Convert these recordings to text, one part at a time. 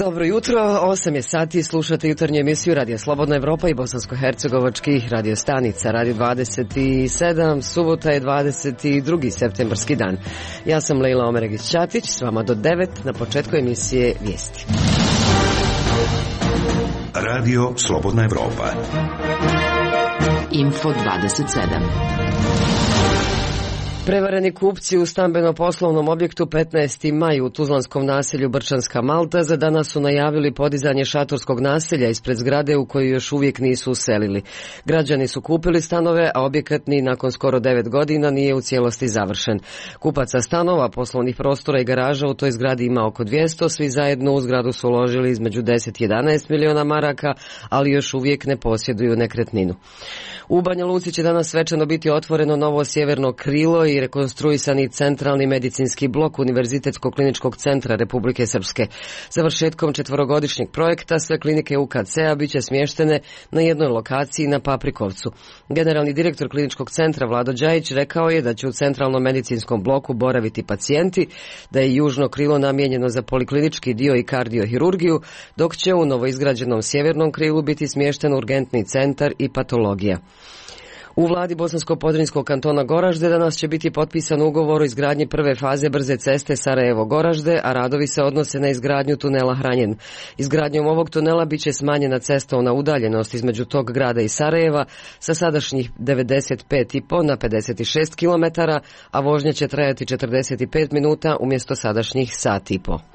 Dobro jutro, 8 je sati, slušate jutarnju emisiju Radio Slobodna Evropa i bosansko-hercegovačkih radio stanica, Radio 27, subota je 22. septembarski dan. Ja sam Lejla Omeregić-Ćatić, s vama do 9, na početku emisije Vijesti. Radio Slobodna Evropa. Info 27. Prevareni kupci u stambeno-poslovnom objektu 15. maj u tuzlanskom naselju Brčanska Malta za danas su najavili podizanje šatorskog naselja ispred zgrade u koju još uvijek nisu uselili. Građani su kupili stanove, a objekat ni nakon skoro 9 godina nije u cijelosti završen. Kupaca stanova, poslovnih prostora i garaža u toj zgradi ima oko 200, svi zajedno u zgradu su uložili između 10 i 11 miliona maraka, ali još uvijek ne posjeduju nekretninu. U Banja Luci će danas svečano biti otvoreno novo sjeverno krilo i rekonstruisani centralni medicinski blok Univerzitetskog kliničkog centra Republike Srpske. Završetkom 4-godišnjeg projekta sve klinike UKC-a bit će smještene na jednoj lokaciji na Paprikovcu. Generalni direktor kliničkog centra Vlado Đajić rekao je da će u centralnom medicinskom bloku boraviti pacijenti, da je južno krilo namijenjeno za poliklinički dio i kardiohirurgiju, dok će u novoizgrađenom sjevernom krilu biti smješten urgentni centar i patologija. U vladi Bosansko-Podrinjskog kantona Goražde danas će biti potpisan ugovor o izgradnji prve faze brze ceste Sarajevo-Goražde, a radovi se odnose na izgradnju tunela Hranjen. Izgradnjom ovog tunela bit će smanjena cestovna udaljenost između tog grada i Sarajeva sa sadašnjih 95,5 na 56 km, a vožnja će trajati 45 minuta umjesto sadašnjih sat i po.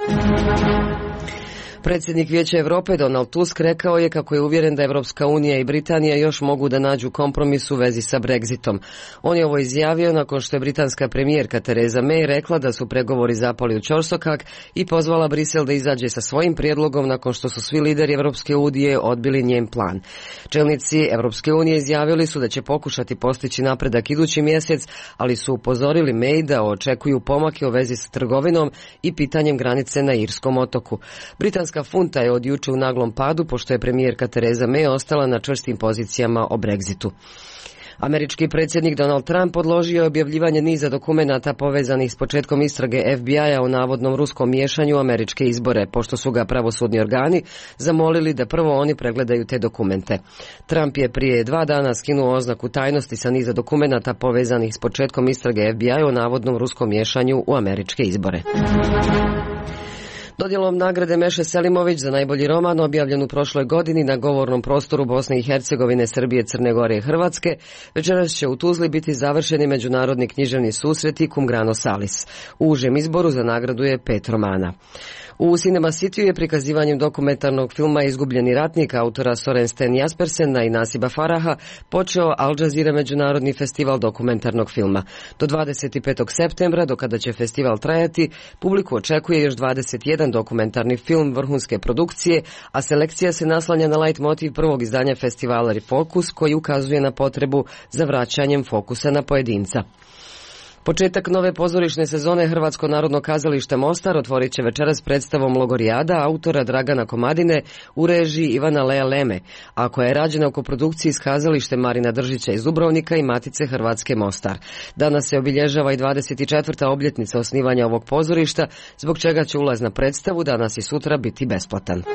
Predsjednik Vijeća Europe Donald Tusk rekao je kako je uvjeren da Evropska unija i Britanija još mogu da nađu kompromis u vezi sa Brexitom. On je ovo izjavio nakon što je britanska premijerka Theresa May rekla da su pregovori zapali u ćorsokak i pozvala Brisel da izađe sa svojim prijedlogom nakon što su svi lideri Evropske unije odbili njen plan. Čelnici Evropske unije izjavili su da će pokušati postići napredak idući mjesec, ali su upozorili May da očekuju pomake u vezi sa trgovinom i pitanjem granice na Irskom otoku. Britanska funta je od juče u naglom padu, pošto je premijerka Theresa May ostala na čvrstim pozicijama o Brexitu. Američki predsjednik Donald Trump odložio je objavljivanje niza dokumenata povezanih s početkom istrage FBI-a o navodnom ruskom miješanju u američke izbore, pošto su ga pravosudni organi zamolili da prvo oni pregledaju te dokumente. Trump je prije 2 dana skinuo oznaku tajnosti sa niza dokumenata povezanih s početkom istrage FBI-a o navodnom ruskom miješanju u američke izbore. Dodjelom nagrade Meše Selimović za najbolji roman objavljen u prošloj godini na govornom prostoru Bosne i Hercegovine, Srbije, Crne Gore i Hrvatske, večeras će u Tuzli biti završeni međunarodni književni susreti Cum grano salis. U užem izboru za nagradu je 5 romana. U Cinema Cityu je prikazivanjem dokumentarnog filma Izgubljeni ratnik autora Soren Sten Jaspersena i Nasiba Faraha počeo Al Jazeera međunarodni festival dokumentarnog filma. Do 25. septembra, do kada će festival trajati, publiku očekuje još 21 dokumentarni film vrhunske produkcije, a selekcija se naslanja na light motiv prvog izdanja festivala Refocus, koji ukazuje na potrebu za vraćanjem fokusa na pojedinca. Početak nove pozorišne sezone Hrvatsko narodno kazalište Mostar otvorit će večeras predstavom Logorijada autora Dragana Komadine u režiji Ivana Lea Leme, a koja je rađena u koprodukciji s kazalištem Marina Držića iz Dubrovnika i Matice Hrvatske Mostar. Danas se obilježava i 24. obljetnica osnivanja ovog pozorišta, zbog čega će ulaz na predstavu danas i sutra biti besplatan.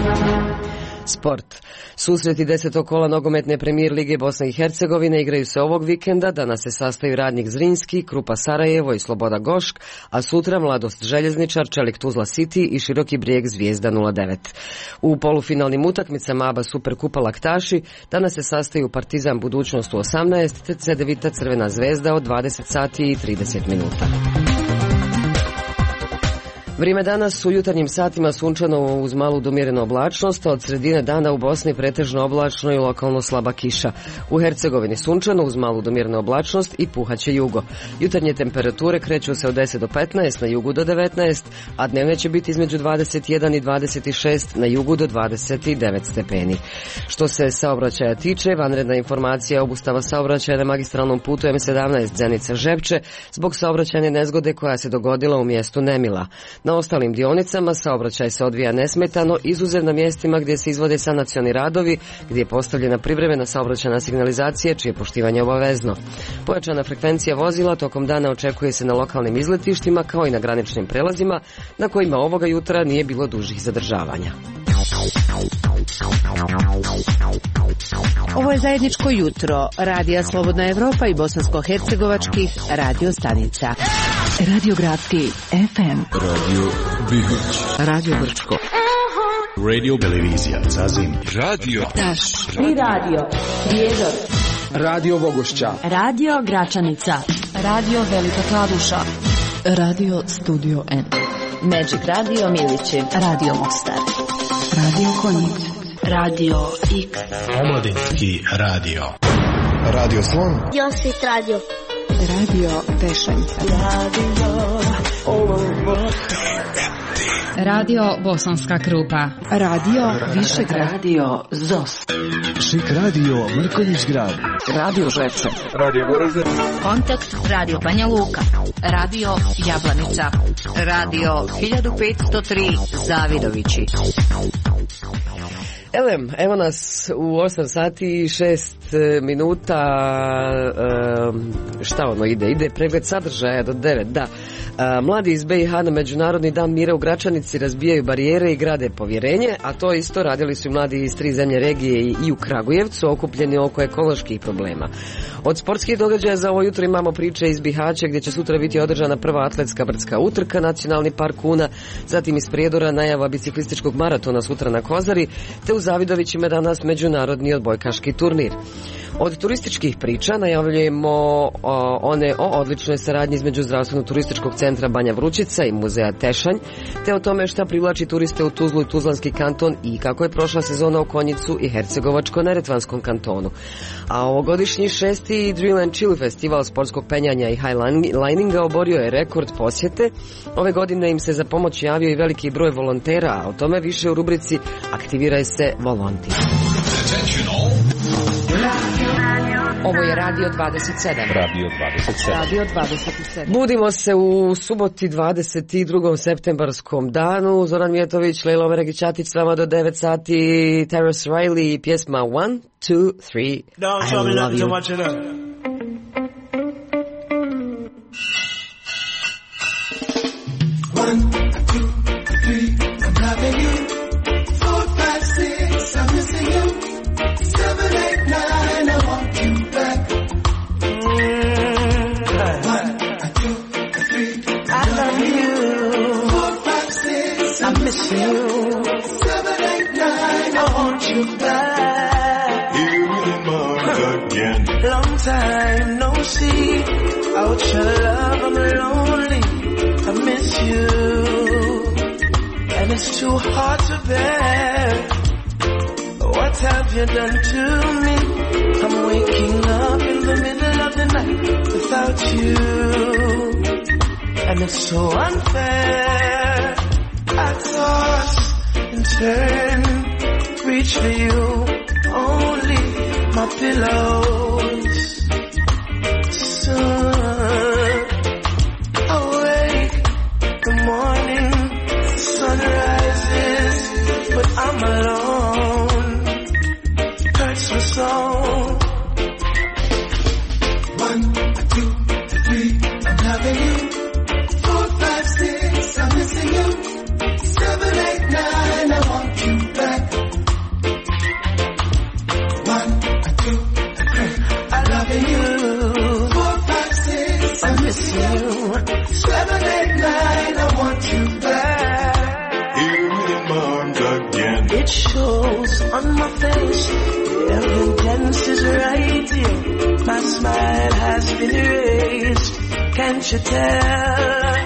Sport. Susreti 10. kola nogometne premijer Lige Bosne i Hercegovine igraju se ovog vikenda. Danas se sastaju Radnik Zrinski, Krupa Sarajevo i Sloboda Gošk, a sutra Mladost Željezničar, Čelik Tuzla City i Široki Brijeg Zvijezda 09. U polufinalnim utakmicama ABA Superkupa Laktaši danas se sastaju Partizan Budućnost u 18 te Cedevita Crvena Zvezda od 20 sati i 30 minuta. Vrijeme danas u jutarnjim satima sunčano uz malu do umjerenu oblačnost, a od sredine dana u Bosni pretežno oblačno i lokalno slaba kiša. U Hercegovini sunčano uz malu do umjerenu oblačnost i puhaće jugo. Jutarnje temperature kreću se od 10 do 15, na jugu do 19, a dnevne će biti između 21 i 26, na jugu do 29 stepeni. Što se saobraćaja tiče, vanredna informacija obustava saobraćaja na magistralnom putu M17 Zenica-Žepče zbog saobraćajne nezgode koja se dogodila u mjestu Nemila. Na ostalim dionicama saobraćaj se odvija nesmetano, izuzev na mjestima gdje se izvode sanacioni radovi, gdje je postavljena privremena saobraćajna signalizacija, čije poštivanje je obavezno. Pojačana frekvencija vozila tokom dana očekuje se na lokalnim izletištima kao i na graničnim prelazima, na kojima ovoga jutra nije bilo dužih zadržavanja. Ovo je zajedničko jutro Radija Slobodna Evropa i bosansko-hercegovačkih radio stanica. Radio Gradski FM, Radio Bihać, Radio Brčko, Radio Televizija Zazim, Radio Taš, I Radio Prijedor, Radio Vogošća, Radio Gračanica, Radio Velika Kladuša, Radio Studio N, Magic Radio Milići, Radio Mostar, Radio Konjic, Radio X, Omladinski radio, Radio Slon, Josit Radio, Radio Tešanj, Radio Bosanska Krupa, Radio Višegrad, Radio ZOS, Šik Radio Mrkonjić Grad, Radio Žepče, Radio Goražde, Kontakt Radio Banja Luka, Radio Jablanica, Radio 1503 Zavidovići. Elem, evo nas u 8 sati i 6 minuta, šta ono ide? Ide pregled sadržaja do 9, da. Mladi iz BiH na Međunarodni dan mira u Gračanici razbijaju barijere i grade povjerenje, a to isto radili su i mladi iz 3 zemlje regije i u Kragujevcu, okupljeni oko ekoloških problema. Od sportskih događaja za ovo jutro imamo priče iz Bihaća, gdje će sutra biti održana prva atletska brdska utrka, Nacionalni park Una, zatim iz Prijedora najava biciklističkog maratona sutra na Kozari, te u Zavidovićima danas međunarodni odbojkaški turnir. Od turističkih priča najavljujemo one o odličnoj saradnji između zdravstveno-turističkog centra Banja Vrućica i muzeja Tešanj, te o tome šta privlači turiste u Tuzlu i Tuzlanski kanton i kako je prošla sezona u Konjicu i Hercegovačko-Neretvanskom kantonu. A ovogodišnji 6. Drill and Chill festival sportskog penjanja i highlininga oborio je rekord posjete. Ove godine im se za pomoć javio i veliki broj volontera, a o tome više u rubrici Aktiviraj se volontir. Ovo je Radio 27. Radio 27. Radio 27. Budimo se u suboti 22. septembarskom danu. Zoran Mijetović, Lejla Omeregić-Ćatić s vama do 9 sati. Terrace Riley i pjesma 1, 2, 3, I love you. Long time no see, out your love, I'm lonely, I miss you, and it's too hard to bear. What have you done to me? I'm waking up in the middle of the night without you, and it's so unfair. I toss and turn, reach for you, only my pillows. Soon awake, the morning sun rises, but I'm alone. Hurts me so. 1, 2, 3, I'm loving you. 4, 5, 6, I'm missing you. 7, 8, 9, I want you back. 1, 2, 3, I'm loving you. 4, 5, 6, I miss you. 7, 8, 9, I want you back. Here it comes again. It shows on my face, the evidence is right here. My smile has been erased, can't you tell?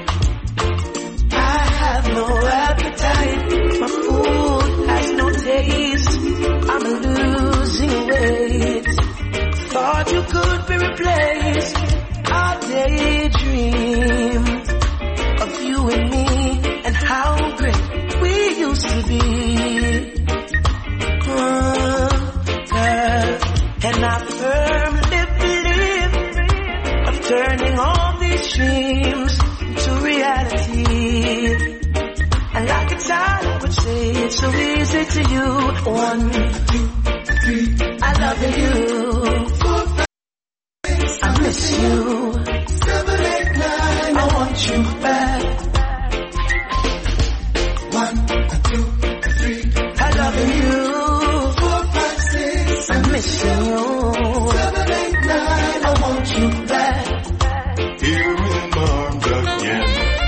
I have no appetite, my food has no taste, I'm losing weight. Thought you could be replaced, I daydream of you and me, and how great we used to be. Girl, and I firmly believe of turning all these dreams into reality. it's so easy to you. 1, 2, 3, I love you. 4, 5, 6, I miss you. 7, 8, 9, I want you back. 1, 2, 3, I love you. 4, 5, 6, I miss you. 7, 8, 9, I want you back. Here in my arms again.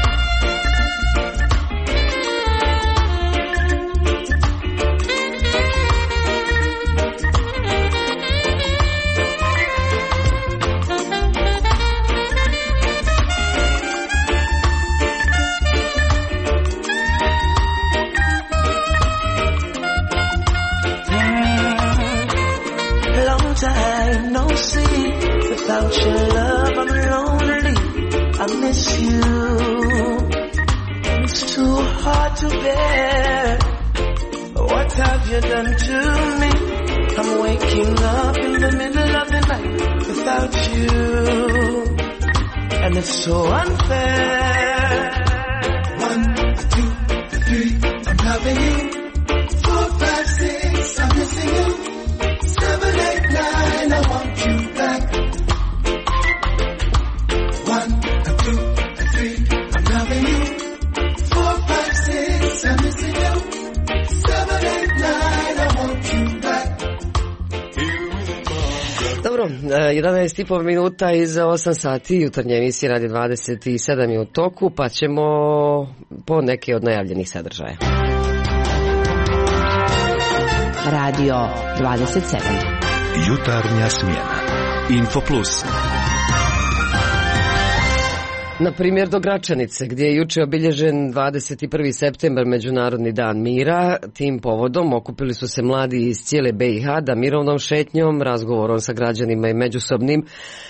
Long time no see. Without your love, I'm lonely. I miss you. It's too hard to bear. What have you done to me? I'm waking up in the middle of the night without you, and it's so unfair. 1, 2, 3, I'm loving you. 4, 5, 6, I'm missing you. 7, 8, 9, I want you back. 1, 2, 3, I'm loving you. 4, 5, 6, I'm missing you. 7, 8, 9, I want you back. Dobro, 11,5 minuta iza 8 sati, jutarnja emisija Radio 27 je u toku, pa ćemo po neke od najavljenih sadržaja. Radio 27. Jutarnja smjena. Info Plus. Na primjer do Gračanice, gdje je juče obilježen 21. septembar, Međunarodni dan mira. Tim povodom okupili su se mladi iz cijele BiH da mirovnom šetnjom, razgovorom sa građanima i međusobnim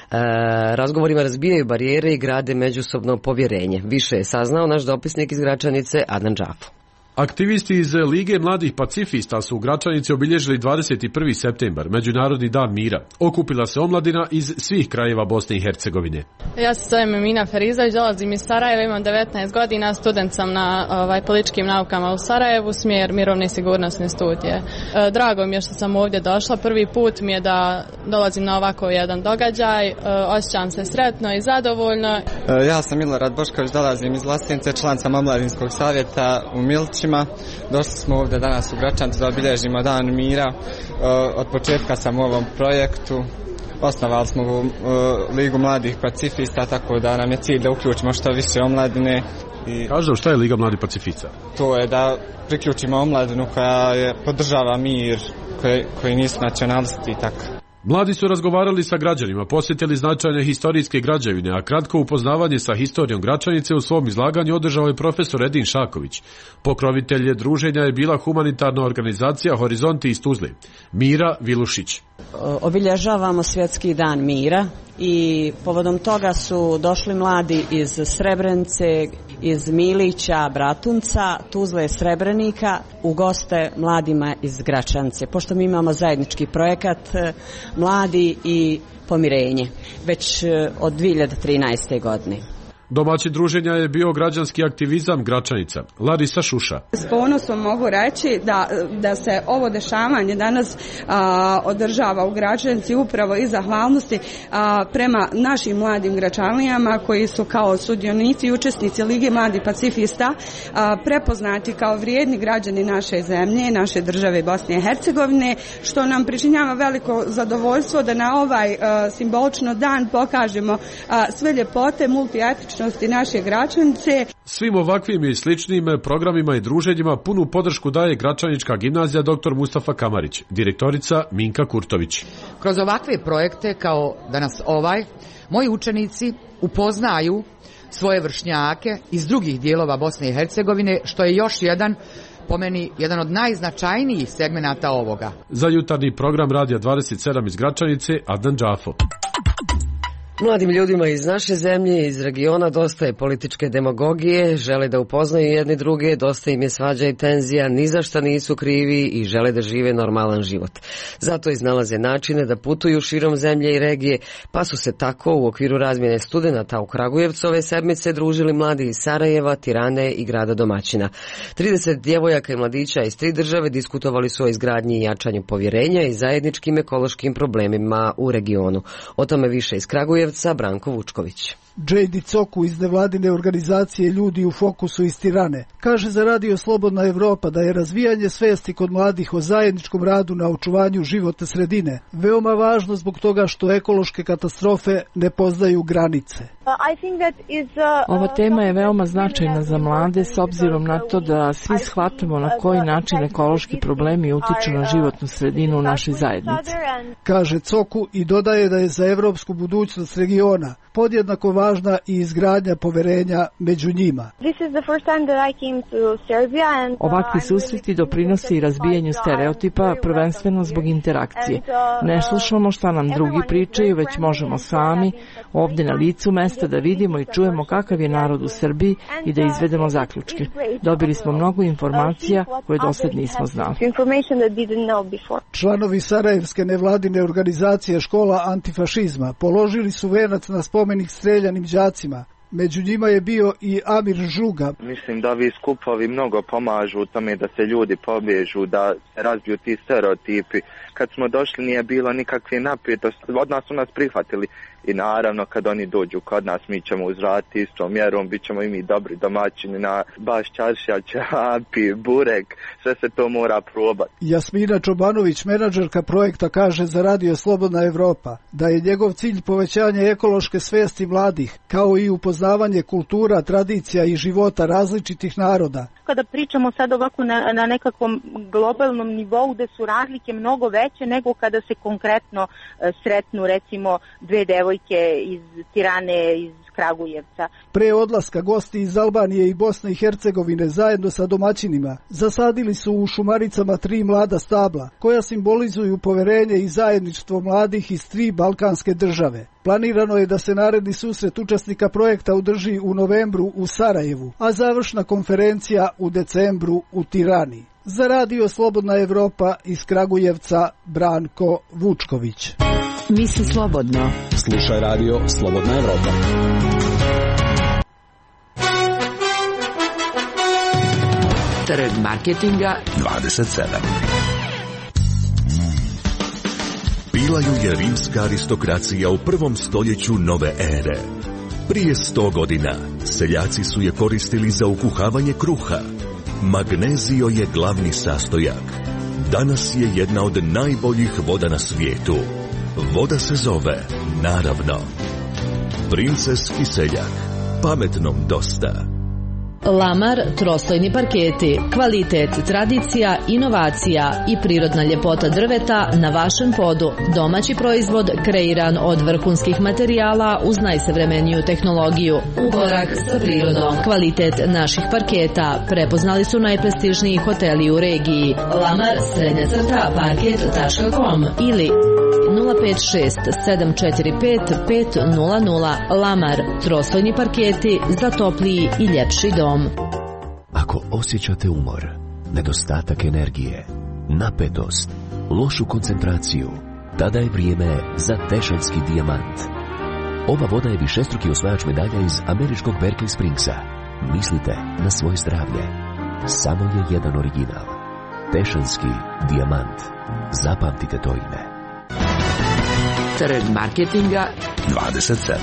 razgovorima razbijaju barijere i grade međusobno povjerenje. Više je saznao naš dopisnik iz Gračanice, Adnan Džafo. Aktivisti iz Lige mladih pacifista su u Gračanici obilježili 21. septembar, Međunarodni dan mira. Okupila se omladina iz svih krajeva Bosne i Hercegovine. Ja se zovem Emina Ferizović, dolazim iz Sarajeva, imam 19 godina, student sam na političkim naukama u Sarajevu, smjer mirovne i sigurnosne studije. Drago mi je što sam ovdje došla, prvi put mi je da dolazim na ovako jedan događaj, osjećam se sretno i zadovoljno. Ja sam Milorad Bošković, dolazim iz Vlasince, član sam omladinskog savjeta u Milčićima. Došli smo ovdje danas u Gračanicu da obilježimo dan mira. Od početka sam u ovom projektu. Osnovali smo Ligu mladih pacifista, tako da nam je cilj da uključimo što više omladine. Kažu, šta je Liga mladih pacifista? To je da priključimo omladinu koja podržava mir, koji nisu nacionalisti i tako. Mladi su razgovarali sa građanima, posjetili značajne historijske građevine, a kratko upoznavanje sa historijom Gračanice u svom izlaganju održao je profesor Edin Šaković. Pokrovitelj druženja je bila humanitarna organizacija Horizonti iz Tuzle. Mira Vilušić. Obilježavamo Svjetski dan mira i povodom toga su došli mladi iz Srebrenice, iz Milića, Bratunca, Tuzle, Srebrenika u goste mladima iz Gračanice. Pošto mi imamo zajednički projekat Mladi i pomirenje već od 2013. godine. Domaćin druženja je bio građanski aktivizam Gračanica. Larisa Šuša. S ponosom mogu reći da se ovo dešavanje danas održava u Gračanici upravo iz zahvalnosti prema našim mladim Gračanlijama koji su kao sudionici i učesnici Lige mladih pacifista prepoznati kao vrijedni građani naše zemlje, naše države Bosne i Hercegovine, što nam pričinjava veliko zadovoljstvo da na ovaj simbolično dan pokažemo sve ljepote multietičnosti naše Gračanice. Svim ovakvim i sličnim programima i druženjima punu podršku daje Gračanička gimnazija dr. Mustafa Kamarić, direktorica Minka Kurtović. Kroz ovakve projekte kao danas ovaj, moji učenici upoznaju svoje vršnjake iz drugih dijelova Bosne i Hercegovine, što je još jedan, po meni, jedan od najznačajnijih segmenata ovoga. Za jutarnji program Radija 27 iz Gračanice, Adnan Džafo. Mladim ljudima iz naše zemlje i iz regiona dosta je političke demagogije, žele da upoznaju jedni druge, dosta im je svađa i tenzija, ni za šta nisu krivi i žele da žive normalan život. Zato iznalaze načine da putuju širom zemlje i regije, pa su se tako u okviru razmjene studenata u Kragujevcu ove sedmice družili mladi iz Sarajeva, Tirane i grada domaćina. 30 djevojaka i mladića iz 3 države diskutovali su o izgradnji i jačanju povjerenja i zajedničkim ekološkim problemima u regionu. O tome više iz Kragujevca Branko Vučković. Džejdi Coku iz nevladine organizacije Ljudi u fokusu iz Tirane kaže za Radio Slobodna Evropa da je razvijanje svesti kod mladih o zajedničkom radu na očuvanju životne sredine veoma važno zbog toga što ekološke katastrofe ne poznaju granice. Ova tema je veoma značajna za mlade s obzirom na to da svi shvatamo na koji način ekološki problemi utiču na životnu sredinu u našoj zajednici. Kaže Coku i dodaje da je za evropsku budućnost regiona podjednako važna i izgradnja poverenja među njima. Ovakvi susreti doprinose i razbijanju stereotipa, prvenstveno zbog interakcije. Ne slušamo šta nam drugi pričaju, već možemo sami, ovdje na licu mesta, da vidimo i čujemo kakav je narod u Srbiji i da izvedemo zaključke. Dobili smo mnogo informacija koje dosad nismo znali. Članovi Sarajevske nevladine organizacije Škola antifašizma položili su venac na spomenik streljanim đacima. Među njima je bio i Amir Žuga. Mislim da vi skupovi mnogo pomažu u tome da se ljudi pobježu, da se razbiju ti stereotipi. Kad smo došli nije bilo nikakve napetosti, od nas su nas prihvatili i naravno kad oni dođu kod nas mi ćemo uzvratiti istom mjerom, bit ćemo i mi dobri domaćini na baš čaršija, ćevapi, burek, sve se to mora probati. Jasmina Čobanović, menadžerka projekta, kaže za Radio Slobodna Evropa da je njegov cilj povećanje ekološke svesti mladih, kao i upoznavanje kultura, tradicija i života različitih naroda. Kada pričamo sad ovako na nekakvom globalnom nivou gde su razlike mnogo veće nego kada se konkretno sretnu recimo 2 devojke iz Tirane, iz Kragujevca. Pre odlaska gosti iz Albanije i Bosne i Hercegovine zajedno sa domaćinima zasadili su u Šumaricama 3 mlada stabla koja simbolizuju poverenje i zajedništvo mladih iz 3 balkanske države. Planirano je da se naredni susret učesnika projekta održi u novembru u Sarajevu, a završna konferencija u decembru u Tirani. Za Radio Slobodna Evropa iz Kragujevca Branko Vučković. Misli slobodno. Slušaj Radio Slobodna Evropa. Trg marketinga 27. Pilaju je rimska aristokracija u 1. stoljeću nove ere. Prije 100 godina seljaci su je koristili za ukuhavanje kruha. Magnezio je glavni sastojak. Danas je jedna od najboljih voda na svijetu. Voda se zove, naravno, Princeski seljak. Pametnom dosta. Lamar troslojni parketi, kvalitet, tradicija, inovacija i prirodna ljepota drveta na vašem podu. Domaći proizvod kreiran od vrhunskih materijala uz najsavremeniju tehnologiju. U korak sa prirodom. Kvalitet naših parketa prepoznali su najprestižniji hoteli u regiji. Lamar _parket.com ili 056 745 500. Lamar, troslojni parketi za topliji i ljepši dom. Ako osjećate umor, nedostatak energije, napetost, lošu koncentraciju, tada je vrijeme za Tešanski dijamant. Ova voda je višestruki osvajač medalja iz američkog Berkeley Springsa. Mislite na svoje zdravlje. Samo je jedan original. Tešanski dijamant. Zapamtite to ime. Trg marketinga 27.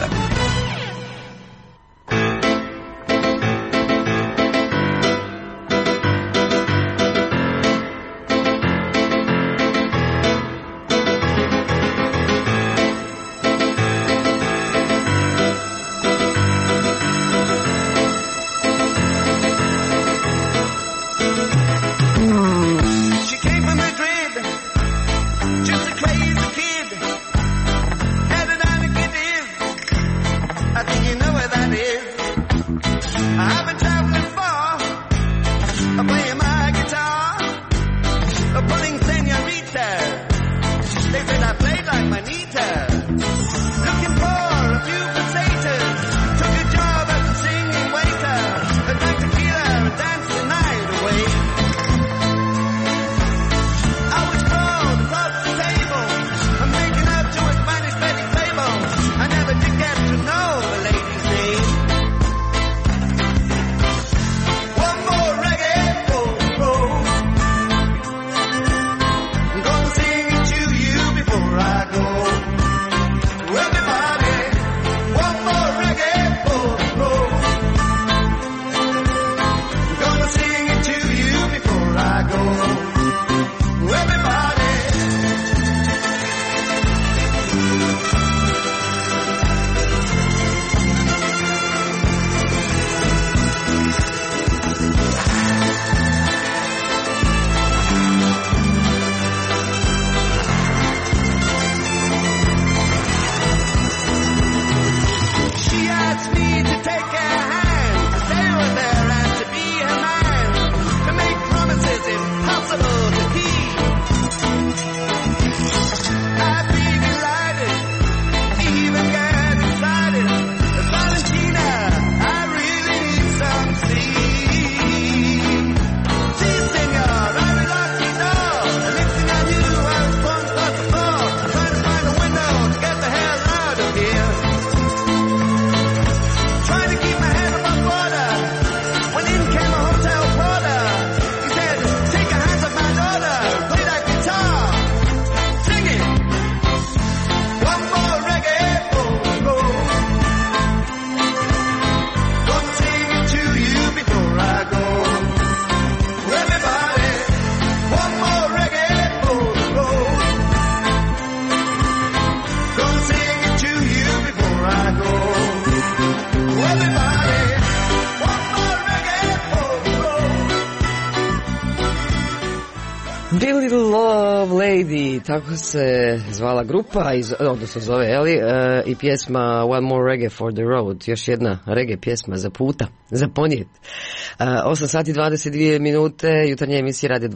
i tako se zvala grupa, odnosno zove i pjesma One More Reggae for the Road, još jedna reggae pjesma za puta, za ponijet. 8 sati 22 minute, jutarnje emisije radi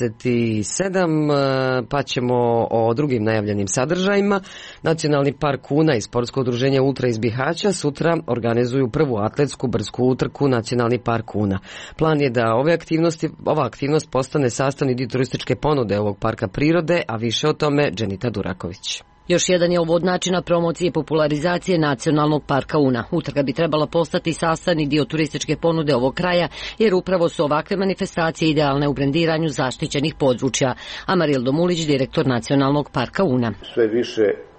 27, pa ćemo o drugim najavljenim sadržajima. Nacionalni park Una i sportsko udruženje Ultra iz Bihaća sutra organizuju prvu atletsku brsku utrku Nacionalni park Una. Plan je da ova aktivnost postane sastavni dio turističke ponude ovog parka prirode, a više o tome Dženita Duraković. Još jedan je ovo od načina promocije i popularizacije Nacionalnog parka Una. Utrka bi trebala postati sastavni dio turističke ponude ovog kraja, jer upravo su ovakve manifestacije idealne u brendiranju zaštićenih područja. Amarildo Mulić, direktor Nacionalnog parka Una. Sve više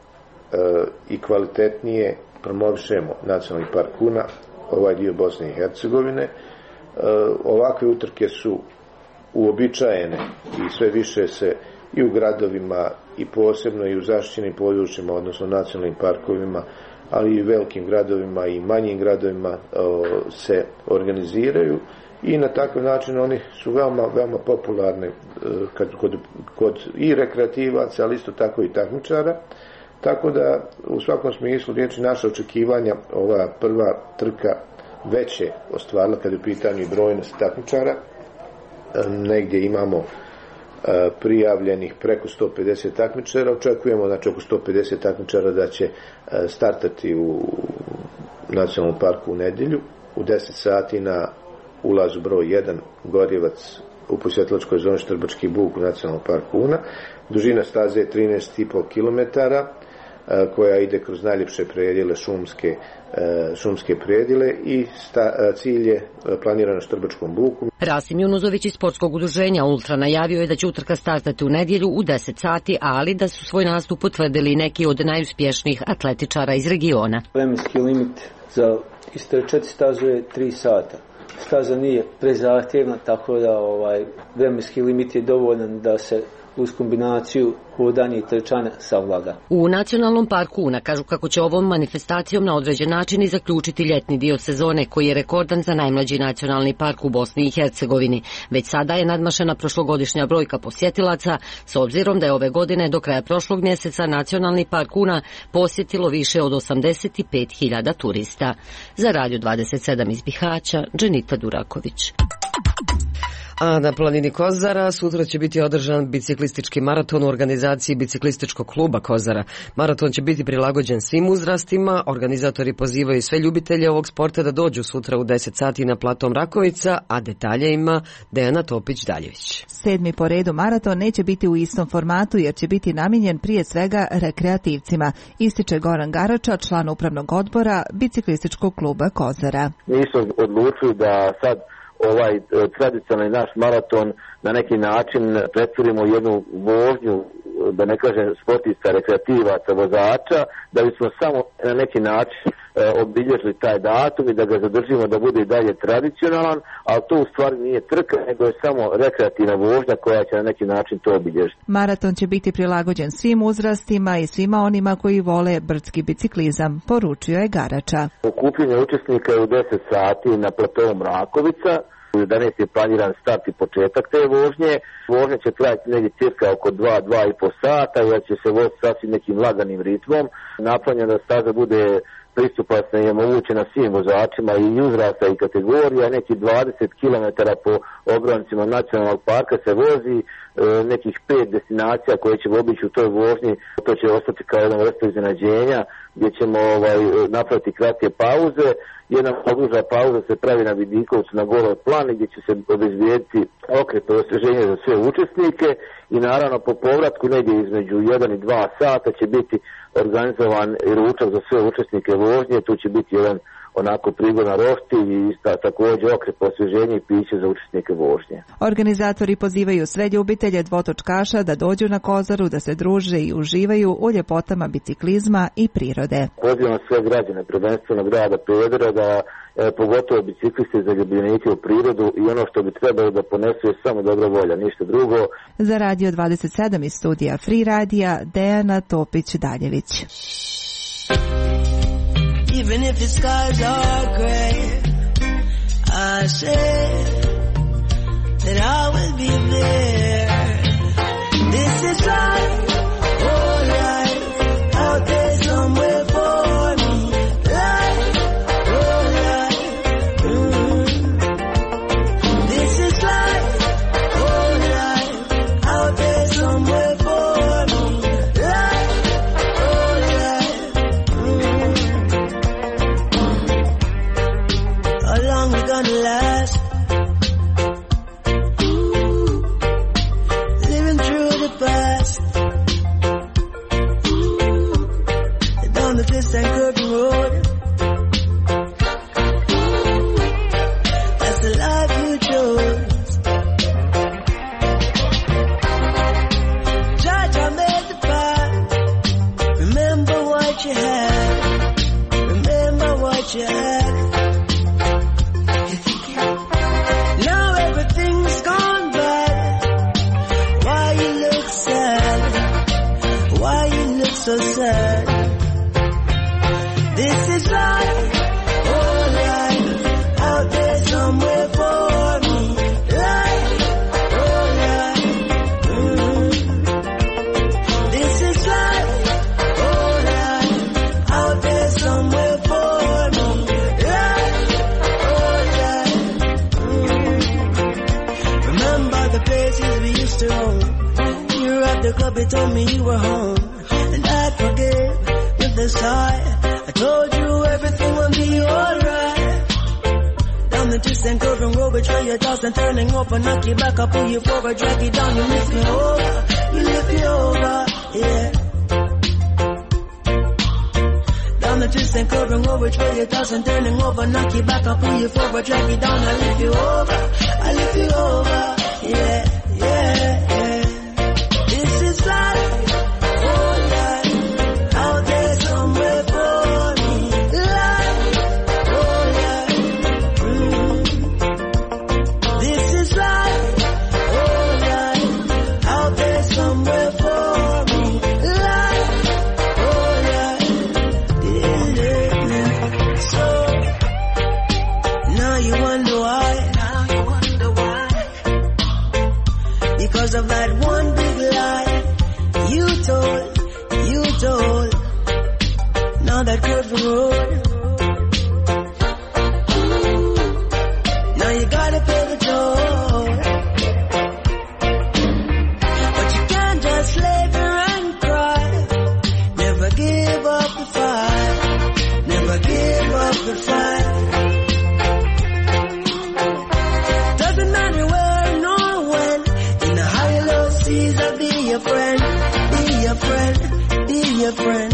i kvalitetnije promovišemo Nacionalni park Una, ovaj dio Bosne i Hercegovine. Ovakve utrke su uobičajene i sve više se i u gradovima i posebno i u zaštićenim područjima, odnosno nacionalnim parkovima, ali i velikim gradovima i manjim gradovima se organiziraju i na takav način oni su veoma popularni kod i rekreativaca, ali isto tako i takmičara. Tako da u svakom smislu riječi naša očekivanja, ova prva trka veće ostvarila kad je u pitanju i brojnost takmičara. Negdje imamo prijavljenih preko 150 takmičara. Očekujemo znači oko 150 takmičara da će startati u Nacionalnom parku u nedjelju u 10 sati na ulazu broj 1 Gorjevac u posjetlačkoj zoni Štrbački buk u Nacionalnom parku Una. Dužina staze je 13,5 km koja ide kroz najljepše predjele, šumske predjele i cilj je planiran na Štrbačkom buku. Rasim Junuzović iz sportskog udruženja Ultra najavio je da će utrka startati u nedjelju u 10 sati, ali da su svoj nastup potvrdili neki od najuspješnijih atletičara iz regiona. Vremenski limit za istrčati stazu je 3 sata. Staza nije prezahtjevna, tako da vremenski limit je dovoljan da se uz kombinaciju hodanja i trčanja savlada. U Nacionalnom parku Una kažu kako će ovom manifestacijom na određen način i zaključiti ljetni dio sezone koji je rekordan za najmlađi nacionalni park u Bosni i Hercegovini. Već sada je nadmašena prošlogodišnja brojka posjetilaca, s obzirom da je ove godine do kraja prošlog mjeseca Nacionalni park Una posjetilo više od 85.000 turista. Za Radio 27 iz Bihaća, Dženita Duraković. A na planini Kozara sutra će biti održan biciklistički maraton u organizaciji biciklističkog kluba Kozara. Maraton će biti prilagođen svim uzrastima. Organizatori pozivaju sve ljubitelje ovog sporta da dođu sutra u 10 sati na platom Rakovica, a detalje ima Dejana Topić-Daljević. 7. po redu maraton neće biti u istom formatu jer će biti namijenjen prije svega rekreativcima, ističe Goran Garača, član upravnog odbora biciklističkog kluba Kozara. Mi smo odlučili da sad ovaj tradicionalni naš maraton na neki način pretvorimo u jednu vožnju, da ne kažem sportista, rekreativaca, vozača, da bismo samo na neki način obilježili taj datum i da ga zadržimo da bude i dalje tradicionalan, ali to u stvari nije trka, nego je samo rekreativna vožnja koja će na neki način to obilježiti. Maraton će biti prilagođen svim uzrastima i svima onima koji vole brdski biciklizam, poručio je Garača. Okupljenje učesnika je u 10 sati na platovu Rakovica. U 11 je planiran start i početak te vožnje. Vožnja će trajati negdje cirka oko 2,5 sata, jer će se voziti sasvim nekim laganim ritmom. Naplanjena da staza bude pristupačna i omogućena svim vozačima i uzrasta i kategorija. Nekih 20 km po obroncima nacionalnog parka se vozi, nekih 5 destinacija koje ćemo obići u toj vožnji. To će ostati kao jedna vrsta iznenađenja gdje ćemo napraviti kratke pauze. Jedna oduža pauza se pravi na Vidikovcu na Goloj plani gdje će se obezbijediti okretno osvježenje za sve učesnike i naravno po povratku negdje između 1 i 2 sata će biti organizovan i ručak za sve učesnike vožnje. Tu će biti jedan onako prigodan roštilj i također okretno osvježenje i piće za učesnike vožnje. Organizatori pozivaju sve ljubitelje dvotočkaša da dođu na Kozaru, da se druže i uživaju u ljepotama biciklizma i prirode. Pozivam sve građane, prvenstveno grada Pedera, da pogotovo bicikliste za ljubljenike u prirodu i ono što bi trebalo da ponesu je samo dobra volja, ništa drugo. Za Radio 27 iz studija Free Radija, Dejana Topić-Daljević. Even if the skies are gray, I said that I will be there. This is life. that you had. Now everything's gone bad. Why you look sad? Why you look so sad? This is life, oh life, out there somewhere for me. Life, oh life, This is life, oh life, out there somewhere for me. Life, oh life, Remember the places we used to roam. You were at the club, you told me you were home. And I forgave with a sigh. I told you everything will be alright. Down the twist and curve and roll, betray your toss and turning over, knock you back, I'll pull you forward, drag you down, you lift me over, you lift me over, yeah. Down the twist and curve and roll, betray your toss and turning over, knock you back, I'll pull you forward, drag you down, I lift you over, I lift you over, yeah, yeah, yeah. This is life. Of that one big lie you told, now that curving road, now you gotta pay the toll. But you can't just lay there and cry. Never give up the fight. Never give up the fight. Doesn't matter where nor when. I'll be your friend, be your friend, be your friend.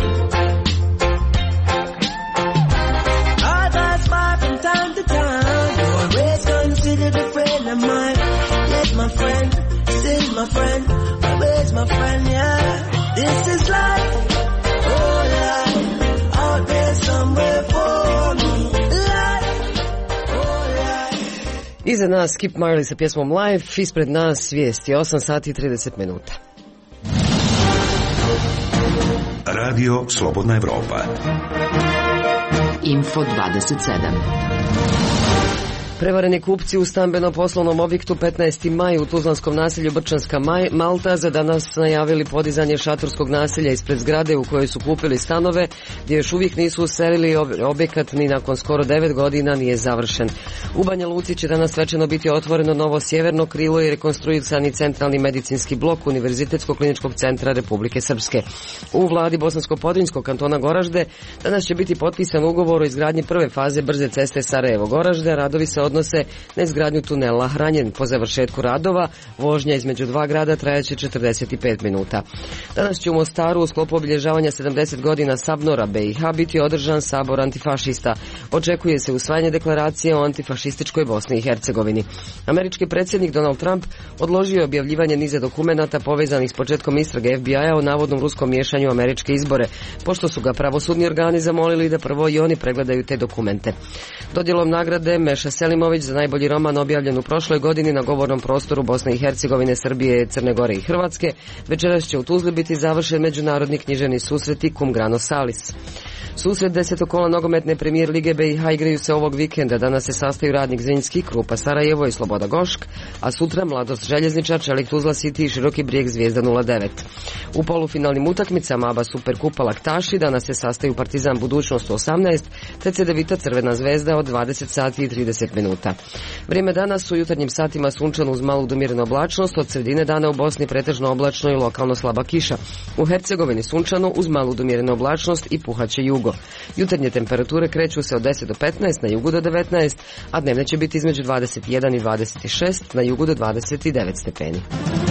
I pass by from time to time. You always considered a friend of mine. Yes, my friend, still my friend, always my friend, yeah. This is life, oh life, out there somewhere for me. Life, oh life. Iza nas Skip Marley sa pjesmom Life, ispred nas vijesti, 8 sati i 30 minuta. Radio Slobodna Evropa. Info 27. Prevareni kupci u stambeno-poslovnom objektu 15. maj u tuzlanskom naselju Brčanska Malta za danas najavili podizanje šatorskog naselja ispred zgrade u kojoj su kupili stanove, gdje još uvijek nisu uselili. Objekat ni nakon skoro 9 godina nije završen. U Banja Luci će danas svečano biti otvoreno novo sjeverno krilo i rekonstruisani centralni medicinski blok Univerzitetskog kliničkog centra Republike Srpske. U vladi Bosansko-Podrinjskog kantona Goražde danas će biti potpisan ugovor o izgradnji prve faze brze ceste Sarajevo-Goražde. Radovi se odnose na izgradnju tunela Hranjen. Po završetku radova vožnja između dva grada trajaće 45 minuta. Danas će u Mostaru u sklopu obilježavanja 70 godina Sabnora BiH biti održan sabor antifašista. Očekuje se usvajanje deklaracije o antifašističkoj Bosni i Hercegovini. Američki predsjednik Donald Trump odložio je objavljivanje niza dokumenata povezanih s početkom istrage FBI-a o navodnom ruskom miješanju u američke izbore, pošto su ga pravosudni organi zamolili da prvo i oni pregledaju te dokumente. Dodjelom nagrade Meša Selimović za najbolji roman objavljen u prošloj godini na govornom prostoru Bosne i Hercegovine, Srbije, Crne Gore i Hrvatske, večeras će u Tuzli biti završen međunarodni književni susreti Cum Grano Salis. Susret 10. kola nogometne premijer Lige BiH igraju se ovog vikenda. Danas se sastaju Radnik Zrinjski, Krupa Sarajevo i Sloboda Gošk, a sutra Mladost Željezničar, Čelik Tuzla City i Široki Brijeg Zvijezda 09. U polufinalnim utakmicama ABA Superkupa Laktaši danas se sastaju Partizan Budućnost u 18, te Cedevita Crvena Zvezda od 20 sati i 30 minuta. Vrijeme danas u jutarnjim satima sunčano uz malu do mirnu oblačnost, od sredine dana u Bosni pretežno oblačno i lokalno slaba kiša. U Hercegovini sunčano uz malu do mirnu oblačnost i puhaće jugo. Jutarnje temperature kreću se od 10 do 15, na jugu do 19, a dnevne će biti između 21 i 26, na jugu do 29 stepeni.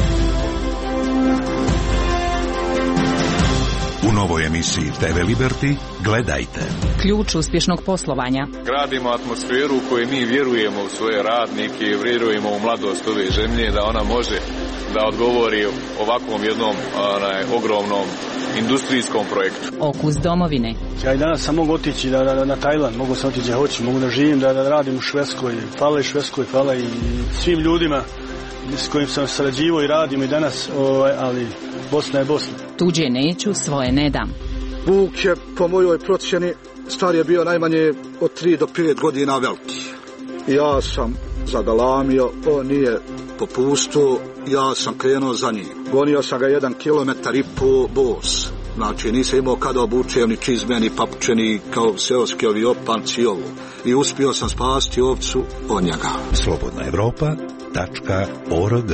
U novoj emisiji TV Liberty gledajte. Ključ uspješnog poslovanja. Gradimo atmosferu u kojoj mi vjerujemo u svoje radnike, vjerujemo u mladost ove zemlje, da ona može da odgovori ovakvom jednom ogromnom industrijskom projektu. Okus domovine. Ja i danas sam mogu otići na Tajland, mogu sam otići gdje hoću, mogu da živim, da radim u Švedskoj. Hvala i Švedskoj, hvala i svim ljudima s kojim sam sarađivao i radim i danas, ali Bosna je Bosna. Tuđe neću, svoje ne dam. Vuk je, po mojoj procjeni, star je bio najmanje od 3 do 5 godina veliki. Ja sam zagalamio, on nije popustio, ja sam krenuo za njim. Gonio sam ga 1,5 kilometar bos. Znači nisam imao kada obučem ni čizme, ni papuče, ni kao seoski ovi opanci i ovo. I uspio sam spasti ovcu od njega. slobodnaevropa.org.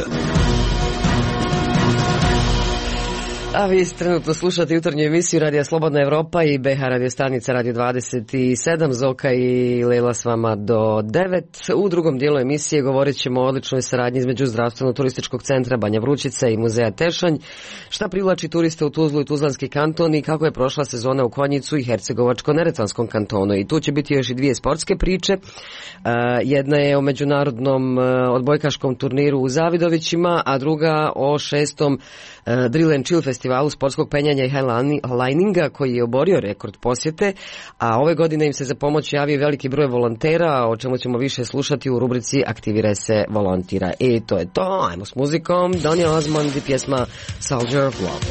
A vi trenutno slušate jutarnju emisiju Radija Slobodna Evropa i BH radio stanica Radio 27. Zoka i Lela s vama do 9. U drugom dijelu emisije govorit ćemo o odličnoj saradnji između Zdravstveno-turističkog centra Banja Vrućica i muzeja Tešanj, šta privlači turiste u Tuzlu i Tuzlanski kanton i kako je prošla sezona u Konjicu i Hercegovačko-Neretvanskom kantonu. I tu će biti još i 2 sportske priče. Jedna je o međunarodnom odbojkaškom turniru u Zavidovićima, a druga o 6. Drill and Chill festivalu sportskog penjanja i highlininga koji je oborio rekord posjete, a ove godine im se za pomoć javio veliki broj volontera, o čemu ćemo više slušati u rubrici Aktiviraj se, volontira. I to je to, ajmo s muzikom, Donny Osmond i pjesma Soldier of Love.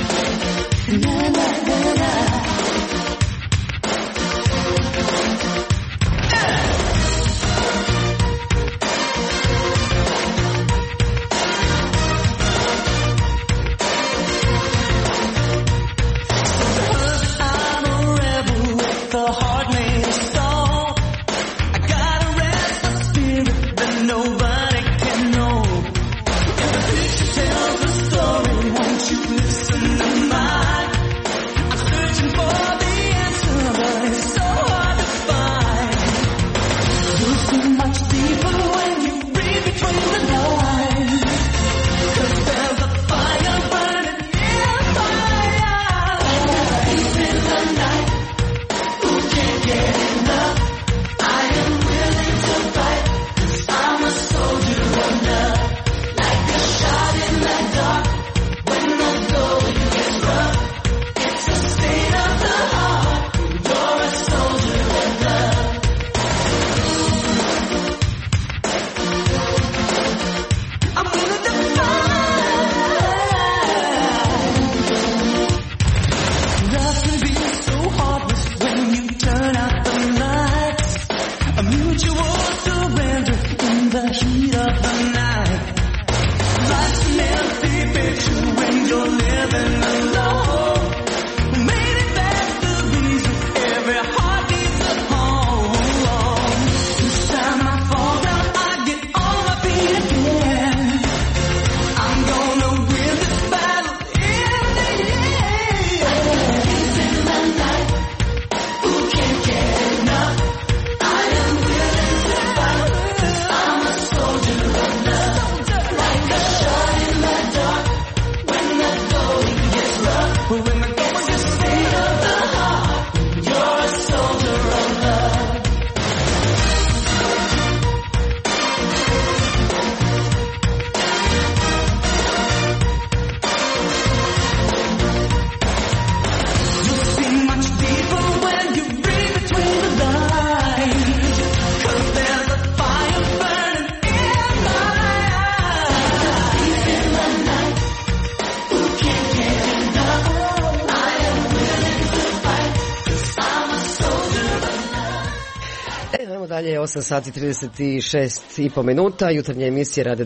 Dalje 8 sati 36 i po minuta, jutarnja emisija Rade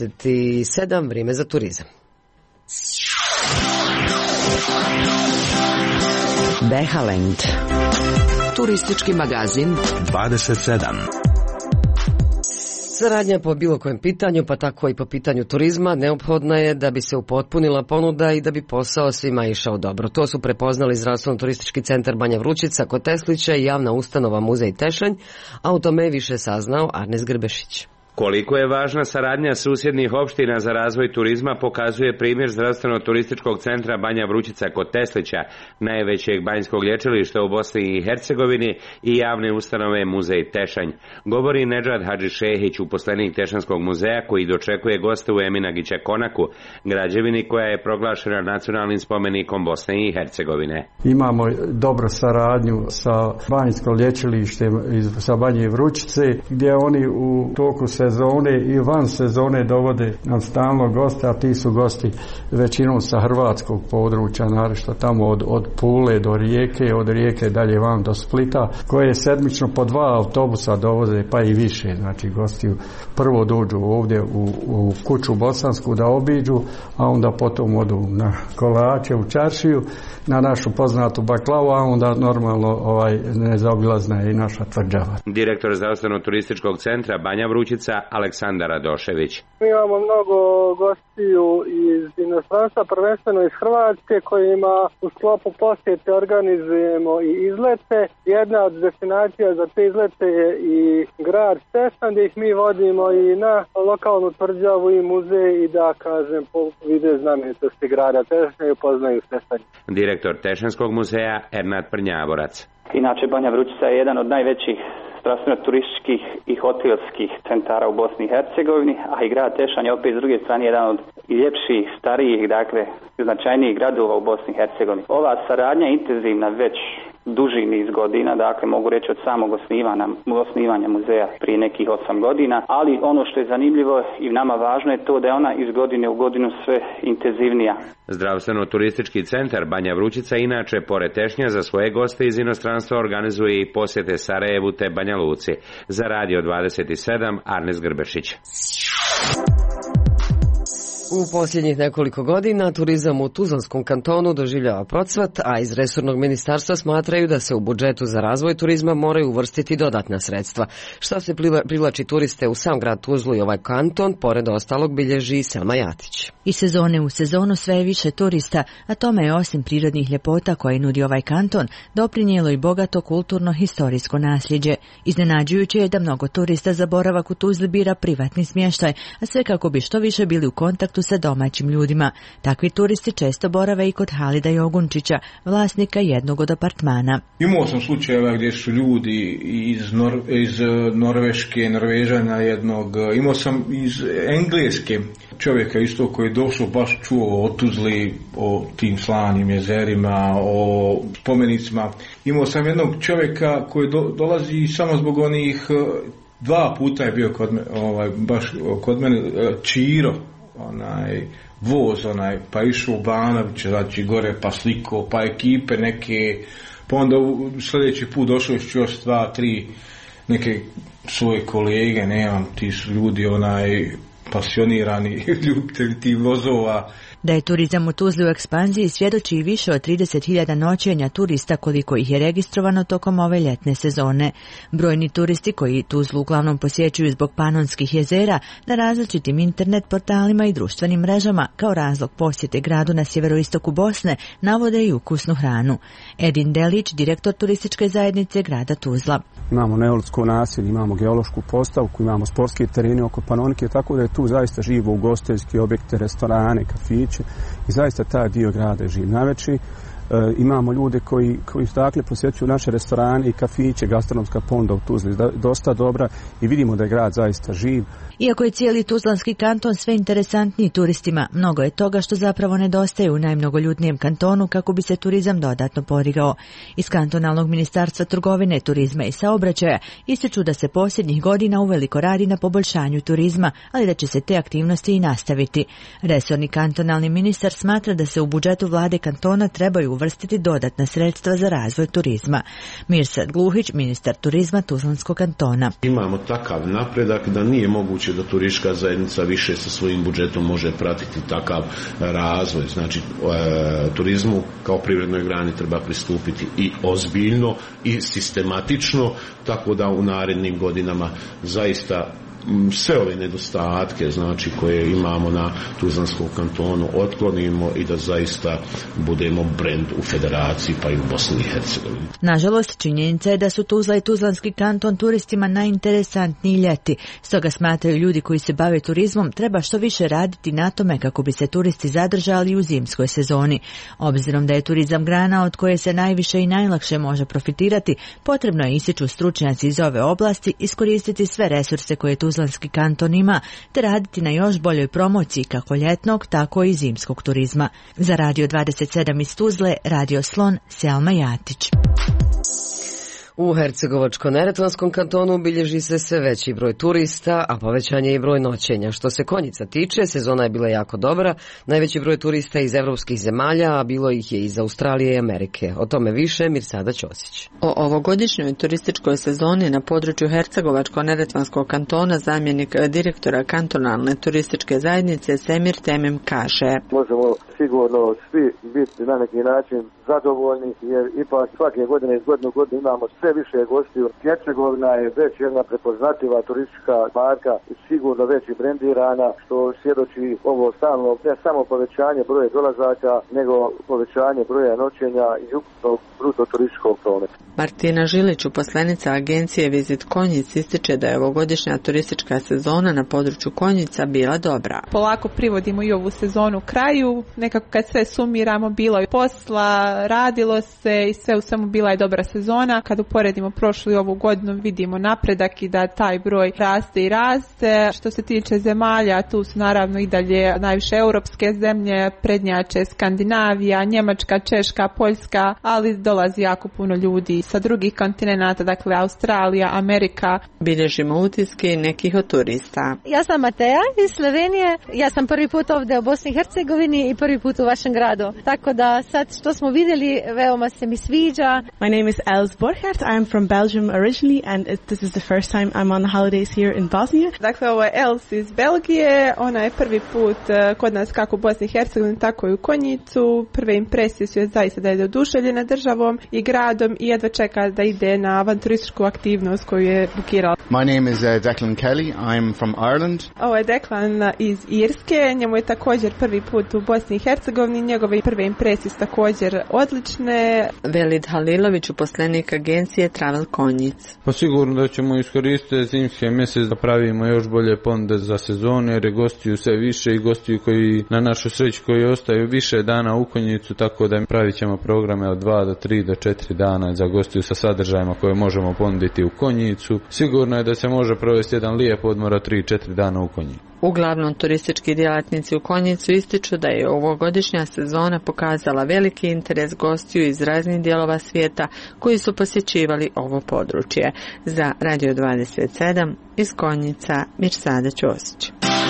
27, vrijeme za turizam. Behaland, turistički magazin 27. Saradnja po bilo kojem pitanju, pa tako i po pitanju turizma, neophodna je da bi se upotpunila ponuda i da bi posao svima išao dobro. To su prepoznali Zdravstveno-turistički centar Banja Vrućica kod Teslića i javna ustanova Muzej Tešanj, a o tome je više saznao Arnes Grbešić. Koliko je važna saradnja susjednih opština za razvoj turizma pokazuje primjer zdravstveno-turističkog centra Banja Vrućica kod Teslića, najvećeg banjskog lječilišta u Bosni i Hercegovini i javne ustanove Muzej Tešanj. Govori Nedžad Hadžišehić, uposlenik Tešanskog muzeja koji dočekuje goste u Eminagića Konaku, građevini koja je proglašena nacionalnim spomenikom Bosne i Hercegovine. Imamo dobru saradnju sa banjskom lječilištem sa Banje Vrućice, gdje oni u toku sezone i van sezone dovode nam stalno goste, a ti su gosti većinom sa hrvatskog područja, naročito tamo od Pule do Rijeke, od Rijeke dalje van do Splita, koje sedmično po 2 autobusa dovoze, pa i više. Znači gosti prvo dođu ovdje u kuću bosansku da obiđu, a onda potom odu na kolače u čaršiju, na našu poznatu baklavu, a onda normalno nezaobilazna je i naša tvrđava. Direktor zdravstveno-turističkog centra Banja Vrućica Aleksandar Radošević. Mi imamo mnogo gostiju iz inostranstva, prvenstveno iz Hrvatske, kojima u sklopu posjete organizujemo i izlete. Jedna od destinacija za te izlete je i grad Tešanj, gdje ih mi vodimo i na lokalnu tvrđavu i muzej i da kažem vide znamenitosti grada Tešnja i upoznaju Tešanj. Direktor Tešanskog muzeja Ernad Prnjavorac. Inače, Banja Vrućica je jedan od najvećih zdravstveno-turističkih i hotelskih centara u Bosni i Hercegovini, a i grad Tešanj je opet s druge strane jedan od ljepših, starijih, dakle, značajnijih gradova u Bosni i Hercegovini. Ova saradnja je intenzivna već duži niz godina, dakle mogu reći od samog osnivanja muzeja prije nekih 8 godina, ali ono što je zanimljivo i nama važno je to da je ona iz godine u godinu sve intenzivnija. Zdravstveno-turistički centar Banja Vrućica inače pored Tešnja za svoje goste iz inostranstva organizuje i posjete Sarajevu te Banja Luci. Za Radio 27 Arnes Grbešić. U posljednjih nekoliko godina turizam u Tuzlanskom kantonu doživljava procvat, a iz resornog ministarstva smatraju da se u budžetu za razvoj turizma moraju uvrstiti dodatna sredstva. Šta se privlači turiste u sam grad Tuzlu i ovaj kanton, pored ostalog bilježi Selma Jatić. Iz sezone u sezonu sve je više turista, a tome je osim prirodnih ljepota koje nudi ovaj kanton, doprinijelo i bogato kulturno-historijsko nasljeđe. Iznenađujuće je da mnogo turista za boravak u Tuzli bira privatni smještaj, a sve kako bi što više bili u kontaktu sa domaćim ljudima. Takvi turisti često borave i kod Halida Jogunčića, vlasnika jednog od apartmana. Imao sam slučajeva gdje su ljudi iz Norveške, Norvežana jednog, imao sam iz Engleske čovjeka isto koji je došao, baš čuo o Tuzli, o tim slanim jezerima, o spomenicima. Imao sam jednog čovjeka koji dolazi samo zbog onih, 2 puta je bio baš kod mene, Čiro, voz, pa išao u Banoviće, znači gore, pa sliko, pa ekipe neke, pa onda sljedeći put došao još 2, 3 neke svoje kolege, nemam, ti su ljudi pasionirani ljubitelji tih vozova. Da je turizam u Tuzli u ekspanziji svjedoči i više od 30.000 noćenja turista koliko ih je registrovano tokom ove ljetne sezone. Brojni turisti koji Tuzlu uglavnom posjećuju zbog Panonskih jezera na različitim internet portalima i društvenim mrežama kao razlog posjete gradu na sjeveroistoku Bosne navode i ukusnu hranu. Edin Delić, direktor turističke zajednice grada Tuzla. Imamo neolitsko naselje, imamo geološku postavku, imamo sportske terene oko Panonike, tako da je tu zaista živo ugostiteljski objekte, restorane, kafiće i zaista taj dio grada je živ. Najveći imamo ljude koji dakle posjećuju naše restorane i kafiće, gastronomska ponuda u Tuzli dosta dobra i vidimo da je grad zaista živ. Iako je cijeli Tuzlanski kanton sve interesantniji turistima, mnogo je toga što zapravo nedostaje u najmnogoljudnijem kantonu kako bi se turizam dodatno podigao. Iz kantonalnog ministarstva trgovine, turizma i saobraćaja ističu da se posljednjih godina uveliko radi na poboljšanju turizma, ali da će se te aktivnosti i nastaviti. Resorni kantonalni ministar smatra da se u budžetu vlade kantona trebaju uvrstiti dodatna sredstva za razvoj turizma. Mirsad Gluhić, ministar turizma Tuzlanskog kantona. Imamo takav napredak da nije moguće da turistička zajednica više sa svojim budžetom može pratiti takav razvoj. Znači, turizmu kao privrednoj grani treba pristupiti i ozbiljno i sistematično, tako da u narednim godinama zaista sve ove nedostatke, znači, koje imamo na Tuzlanskom kantonu otklonimo i da zaista budemo brend u federaciji pa i u Bosni i Hercegovini. Nažalost, činjenica je da su Tuzla i Tuzlanski kanton turistima najinteresantniji ljeti. Stoga smatraju ljudi koji se bave turizmom treba što više raditi na tome kako bi se turisti zadržali u zimskoj sezoni. Obzirom da je turizam grana od koje se najviše i najlakše može profitirati, potrebno je, ističu stručnjaci iz ove oblasti, iskoristiti sve resurse koje Tuzlanski kanton ima, te raditi na još boljoj promociji kako ljetnog, tako i zimskog turizma. Za Radio 27 iz Tuzle, Radio Slon, Selma Jatić. U Hercegovačko-neretvanskom kantonu bilježi se sve veći broj turista, a povećan je i broj noćenja. Što se Konjica tiče, sezona je bila jako dobra, najveći broj turista iz evropskih zemalja, a bilo ih je iz Australije i Amerike. O tome više Mirsada Ćosić. O ovogodišnjoj turističkoj sezoni na području Hercegovačko-neretvanskog kantona zamjenik direktora kantonalne turističke zajednice Semir Temim kaže: Možemo sigurno svi biti na neki način zadovoljni, jer ipak svake godine iz godine u godinu imamo sve više gostiju. Hercegovina je već jedna prepoznatljiva turistička marka i sigurno već i brendirana, što svjedoči ovo stalno ne samo povećanje broja dolazaka, nego povećanje broja noćenja i ukupnog bruto turističkog prometa. Martina Žilić, uposlenica agencije Vizit Konjic, ističe da je ovogodišnja turistička sezona na području Konjica bila dobra. Polako privodimo i ovu sezonu kraju, nekako kad sve sumiramo, bilo je posla, radilo se i sve u svemu bila je dobra sezona. Kad uporedimo prošlu i ovu godinu, vidimo napredak i da taj broj raste i raste. Što se tiče zemalja, tu su naravno i dalje najviše europske zemlje, prednjače Skandinavija, Njemačka, Češka, Poljska, ali dolazi jako puno ljudi sa drugih kontinenata, dakle Australija, Amerika. Bilježimo utiske nekih od turista. Ja sam Mateja iz Slovenije, ja sam prvi put ovdje u Bosni i Hercegovini i prvi put u vašem gradu. Tako da sad što smo vidjeli, veoma se mi sviđa. My name is Els Borchardt, I am from Belgium originally and this is the first time I'm on holidays here in Bosnia. Dakle, ovo je Els iz Belgije, ona je prvi put kod nas kako u Bosni i Hercegovini, tako i u Konjicu. Prve impresije su je zaista da je oduševljena državom i gradom i jedva čeka da ide na avanturističku aktivnost koju je bukirala. My name is Declan Kelly, I'm from Ireland. Ovo je Declan iz Irske, njemu je također prvi put u Bosni i Hercegovini, njegove prve impresije su također odlične. Velid Halilović, uposlenik agencije Travel Konjic. Pa sigurno da ćemo iskoristiti zimske mjesec da pravimo još bolje ponude za sezonu, jer je gostiju sve više i gostiju koji na našu sreću koji ostaju više dana u Konjicu, tako da pravit ćemo programe od 2 do 3 do 4 dana za gostiju sa sadržajima koje možemo ponuditi u Konjicu. Sigurno je da se može provesti jedan lijep odmor od 3-4 dana u Konjicu. Uglavnom turistički djelatnici u Konjicu ističu da je ovogodišnja sezona pokazala veliki interes gostiju iz raznih dijelova svijeta koji su posjećivali ovo područje. Za Radio 27 iz Konjica, Mirsada Ćosić.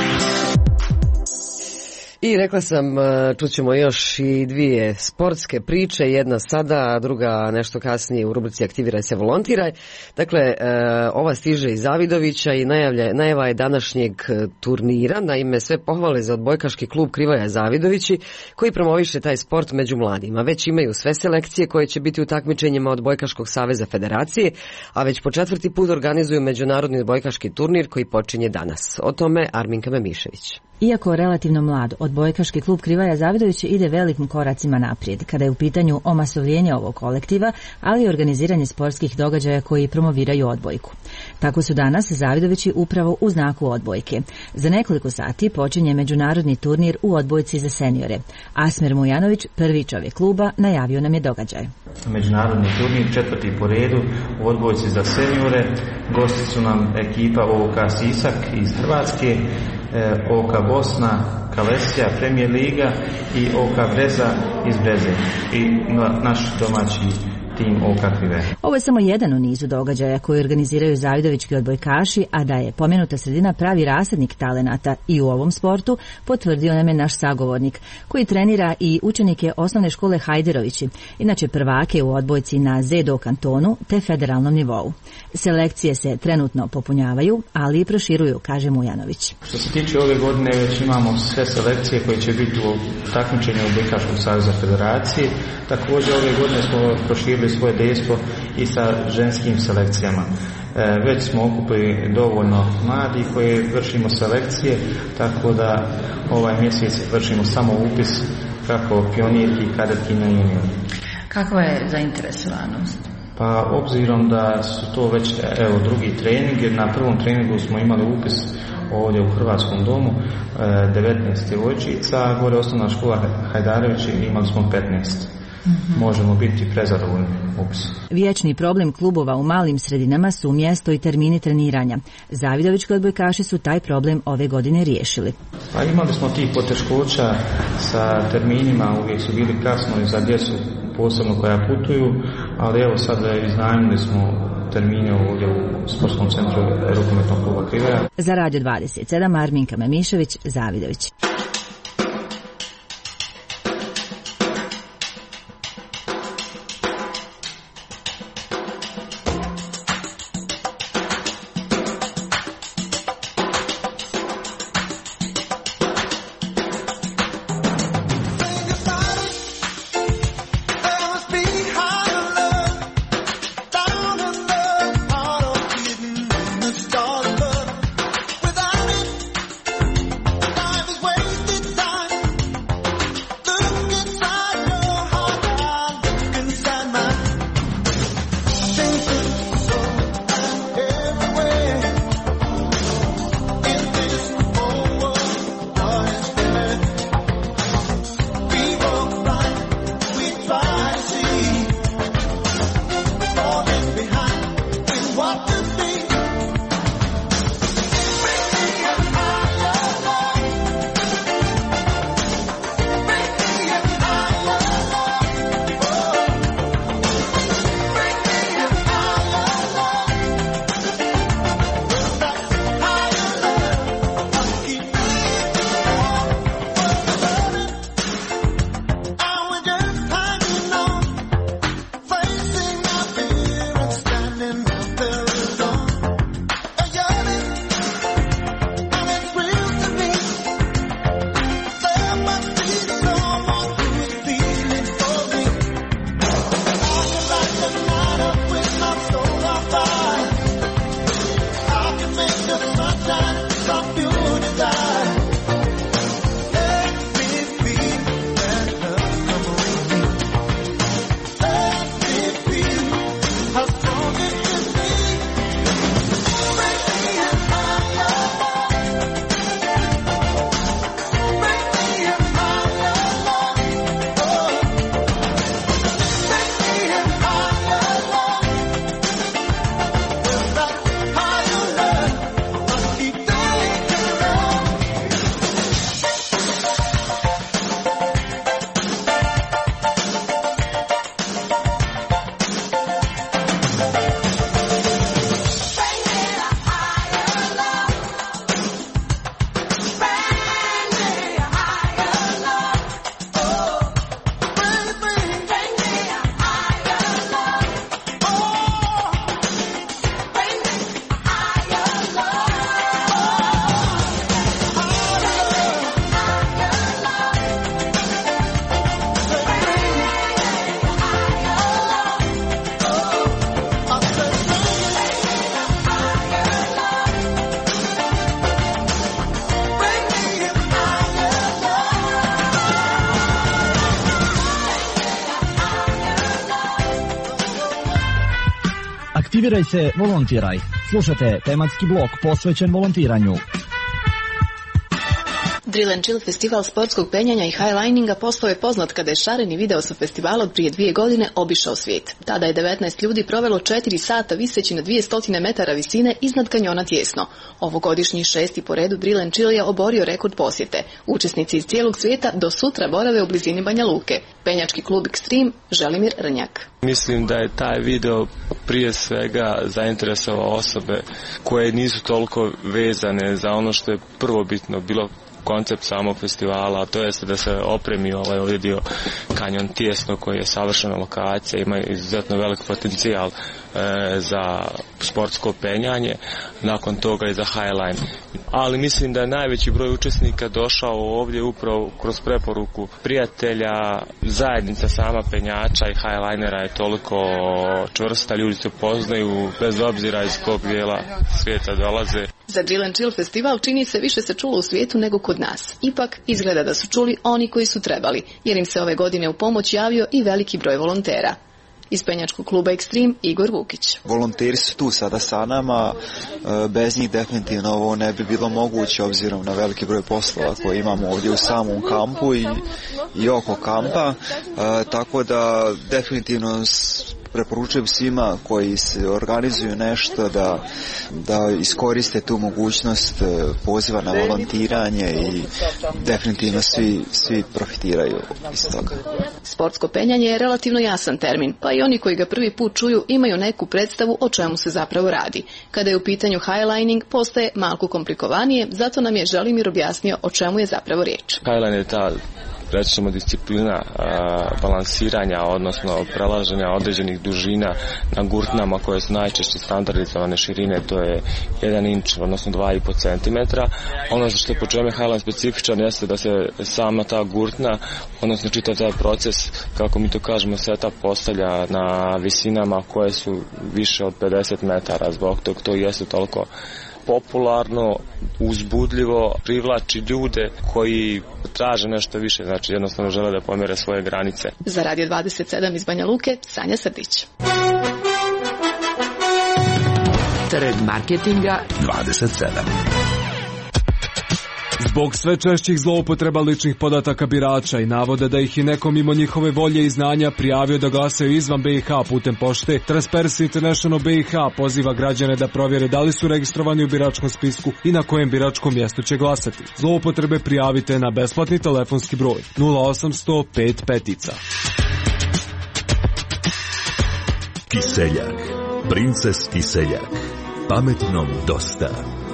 I rekla sam, čućemo još i dvije sportske priče, jedna sada, a druga nešto kasnije u rubrici Aktiviraj se, volontiraj. Dakle, ova stiže iz Zavidovića i najava je današnjeg turnira, naime sve pohvale za odbojkaški klub Krivaja Zavidovići koji promoviše taj sport među mladima. Već imaju sve selekcije koje će biti u takmičenjima Odbojkaškog saveza federacije, a već po 4. put organizuju međunarodni odbojkaški turnir koji počinje danas. O tome Arminka Memišević. Iako relativno mlad, odbojkaški klub Krivaja Zavidović ide velikim koracima naprijed kada je u pitanju omasovljenje ovog kolektiva, ali i organiziranje sportskih događaja koji promoviraju odbojku. Tako su danas Zavidovići upravo u znaku odbojke. Za nekoliko sati počinje međunarodni turnir u odbojci za seniore. Asmer Mujanović, prvi čovjek kluba, najavio nam je događaj. Međunarodni turnir 4. po redu u odbojci za seniore. Gosti su nam ekipa OK Sisak iz Hrvatske, OK Bosna, Kalesija, Premier Liga i OK Breza iz Breze i naš domaći tim OK Krivaja. Ovo je samo jedan u nizu događaja koji organiziraju zavidovički odbojkaši, a da je pomenuta sredina pravi rasadnik talenata i u ovom sportu, potvrdio nam je naš sagovornik, koji trenira i učenike osnovne škole Hajderovići, inače prvake u odbojci na ZDO kantonu te federalnom nivou. Selekcije se trenutno popunjavaju, ali i proširuju, kaže Mujanović. Što se tiče ove godine, već imamo sve selekcije koje će biti u takmičenju Odbojkaškog saveza federacije. Također ove godine smo proširili proširili svoje dejstvo i sa ženskim selekcijama. Već smo okupili dovoljno mladi koji vršimo selekcije, tako da ovaj mjesec vršimo samo upis kako pionirki, kadetkinja i junior. Kakva je zainteresovanost? Pa obzirom da su to već drugi trening, na prvom treningu smo imali upis ovdje u Hrvatskom domu 19 djevojčica, gore osnovna škola Hajdarević imali smo 15. Možemo biti prezadovoljni upisom. Vječni problem klubova u malim sredinama su mjesto i termini treniranja. Zavidovićki odbojkaši su taj problem ove godine riješili. Pa imali smo tih poteškoća sa terminima, uvijek su bili kasno za djecu posebno koja putuju, ali evo sad iznajmili smo termine ovdje u sportskom centru rukometnog kluba Krivaja. Za Radio 27 Arminka Memišević, Zavidović. Aktiviraj se, volontiraj. Slušajte tematski blok posvećen volontiranju. Drill and Chill festival sportskog penjanja i highlininga postao je poznat kada je šareni video sa festivala od prije 2 godine obišao svijet. Tada je 19 ljudi provelo 4 sata viseći na 200 metara visine iznad kanjona Tjesno. Ovogodišnji 6. po redu Drill and Chill je oborio rekord posjete. Učesnici iz cijelog svijeta do sutra borave u blizini Banja Luke. Penjački klub Extreme, Želimir Rnjak. Mislim da je taj video prije svega zainteresovao osobe koje nisu toliko vezane za ono što je prvobitno bilo koncept samog festivala, a to je da se opremi ovaj dio kanjon Tjesno koji je savršena lokacija, ima izuzetno velik potencijal za sportsko penjanje, nakon toga i za highline. Ali mislim da je najveći broj učesnika došao ovdje upravo kroz preporuku prijatelja, zajednica sama penjača i highlinera je toliko čvrsta, ljudi se poznaju bez obzira iz kog dijela svijeta dolaze. Za Chill and Chill festival čini se više se čulo u svijetu nego kod nas. Ipak izgleda da su čuli oni koji su trebali, jer im se ove godine u pomoć javio i veliki broj volontera. Iz penjačkog kluba Extreme Igor Vukić. Volonteri su tu sada sa nama, bez njih definitivno ovo ne bi bilo moguće obzirom na veliki broj poslova koje imamo ovdje u samom kampu i oko kampa, tako da definitivno preporučujem svima koji se organizuju nešto da iskoriste tu mogućnost poziva na volontiranje i definitivno svi profitiraju iz toga. Sportsko penjanje je relativno jasan termin, pa i oni koji ga prvi put čuju imaju neku predstavu o čemu se zapravo radi. Kada je u pitanju highlining postaje malko komplikovanije, zato nam je Želimir objasnio o čemu je zapravo riječ. Highline je ta, reći ćemo, disciplina balansiranja, odnosno prelaženja određenih dužina na gurtnama koje su najčešće standardizovane širine, to je 1 inč, odnosno 2,5 cm. Ono što je po čemu je highline specifičan jeste da se sama ta gurtna, odnosno čitav taj proces, kako mi to kažemo, setup postavlja na visinama koje su više od 50 metara, zbog tog to jeste toliko popularno, uzbudljivo, privlači ljude koji traže nešto više, znači jednostavno žele da pomjere svoje granice. Za Radio 27 iz Banja Luke, Sanja Srdić. Trg marketinga 27. Zbog sve češćih zloupotreba ličnih podataka birača i navode da ih i neko mimo njihove volje i znanja prijavio da glasaju izvan BiH putem pošte, Transparency International BiH poziva građane da provjere da li su registrovani u biračkom spisku i na kojem biračkom mjestu će glasati. Zloupotrebe prijavite na besplatni telefonski broj 0800 5 5. Kiseljak, princes Kiseljak, pametnom dosta.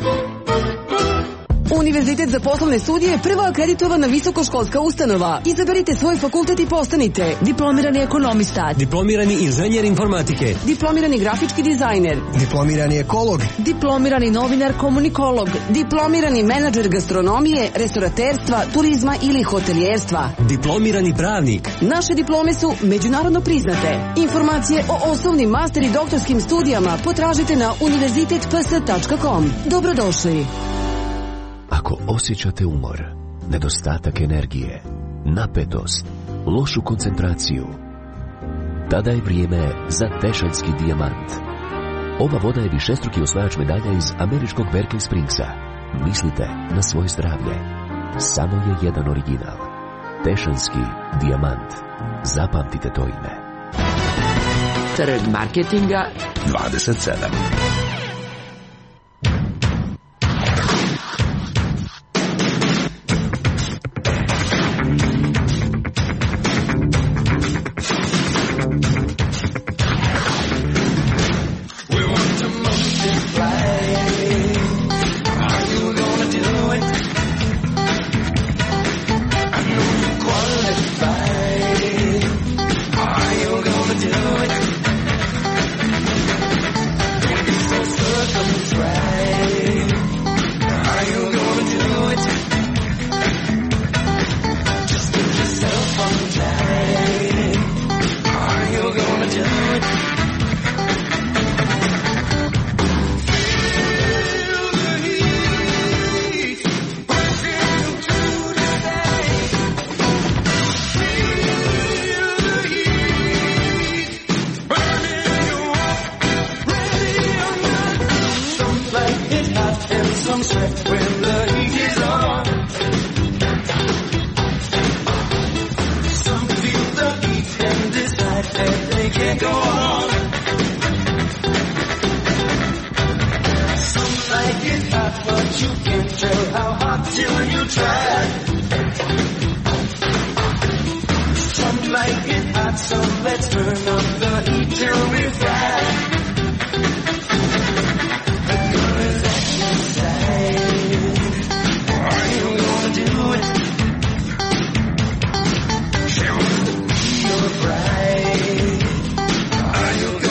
Univerzitet za poslovne studije je prva akreditovana visokoškolska ustanova. Izaberite svoj fakultet i postanite diplomirani ekonomista, diplomirani inženjer informatike, diplomirani grafički dizajner, diplomirani ekolog, diplomirani novinar komunikolog, diplomirani menadžer gastronomije, restoraterstva, turizma ili hotelijerstva, diplomirani pravnik. Naše diplome su međunarodno priznate. Informacije o osnovnim, master i doktorskim studijama potražite na univerzitetps.com. Dobrodošli. Ako osjećate umor, nedostatak energije, napetost, lošu koncentraciju, tada je vrijeme za Tešanjski dijamant. Ova voda je višestruki osvajač medalja iz američkog Berkeley Springsa. Mislite na svoje zdravlje. Samo je jedan original. Tešanjski dijamant. Zapamtite to ime. Trg marketinga 27. Are you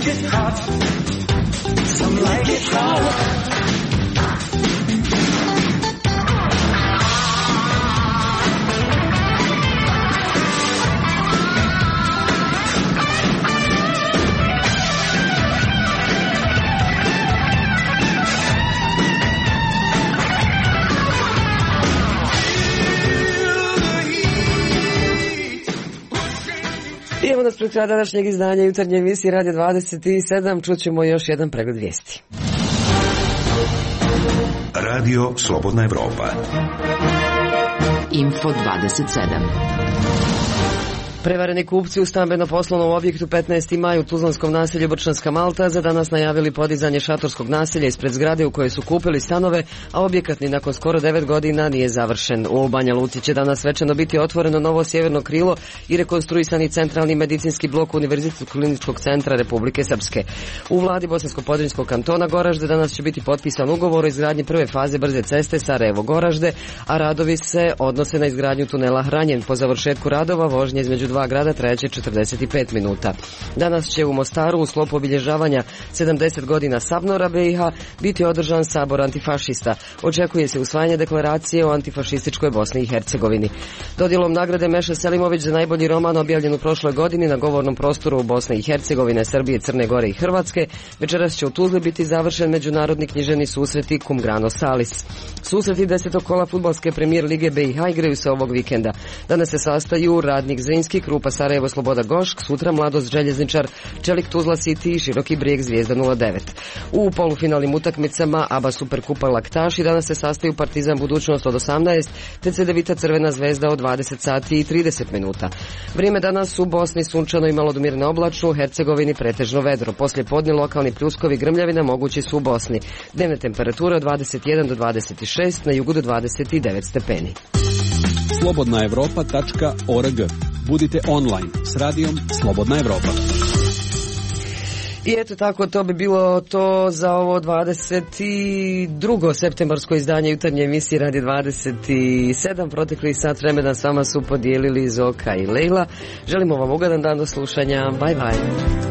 like it hot. Some like it hot. Idemo nas pred kraja današnjeg izdanja jutarnje emisije Radio 27. Čućemo još jedan pregled vijesti. Radio Slobodna Evropa. Info 27. Prevareni kupci u stambeno-poslovnom objektu 15. maj u tuzlanskom naselju Brčanska Malta za danas najavili podizanje šatorskog naselja ispred zgrade u kojoj su kupili stanove, a objekat ni nakon skoro 9 godina nije završen. U Banja Luci će danas svečano biti otvoreno novo sjeverno krilo i rekonstruisani centralni medicinski blok Univerzitetskog kliničkog centra Republike Srpske. U vladi Bosansko-Podrinjskog kantona Goražde danas će biti potpisan ugovor o izgradnji prve faze brze ceste Sarajevo-Goražde, a radovi se odnose na izgradnju tunela Hranjen. Po završetku radova vožnje između dva grada trajeće 45 minuta. Danas će u Mostaru u sklopu obilježavanja 70 godina Sabnora BiH biti održan sabor antifašista. Očekuje se usvajanje deklaracije o antifašističkoj Bosni i Hercegovini. Dodjelom nagrade Meša Selimović za najbolji roman objavljen u prošloj godini na govornom prostoru u Bosne i Hercegovine, Srbije, Crne Gore i Hrvatske, večeras će u Tuzli biti završen međunarodni književni susreti Cum Grano Salis. Susreti 10. kola fudbalske premijer Lige BiH igraju se ovog vikenda. Danas se sastaju Radnik Zrinski, Krupa Sarajevo, Sloboda Gošk, sutra Mladost Željezničar, Čelik Tuzla City i Široki Brijeg Zvijezda 09. U polufinalnim utakmicama ABA Superkupa Laktaši danas se sastaju Partizan Budućnost od 18, te Cedevita Crvena Zvezda od 20 sati i 30 minuta. Vrijeme danas u Bosni sunčano i malo domirno oblačno, u Hercegovini pretežno vedro. Poslije podne lokalni pljuskovi grmljavina mogući su u Bosni. Dnevne temperature od 21 do 26, na jugu do 29 stepeni. Slobodnaevropa.org. Budite online s radijom Slobodna Evropa. I eto tako, to bi bilo to za ovo 22. septembarsko izdanje jutarnje emisije Radio 27. Protekli sat vremena s vama su podijelili Zoka i Lejla. Želimo vam ugodan dan do slušanja. Bye bye.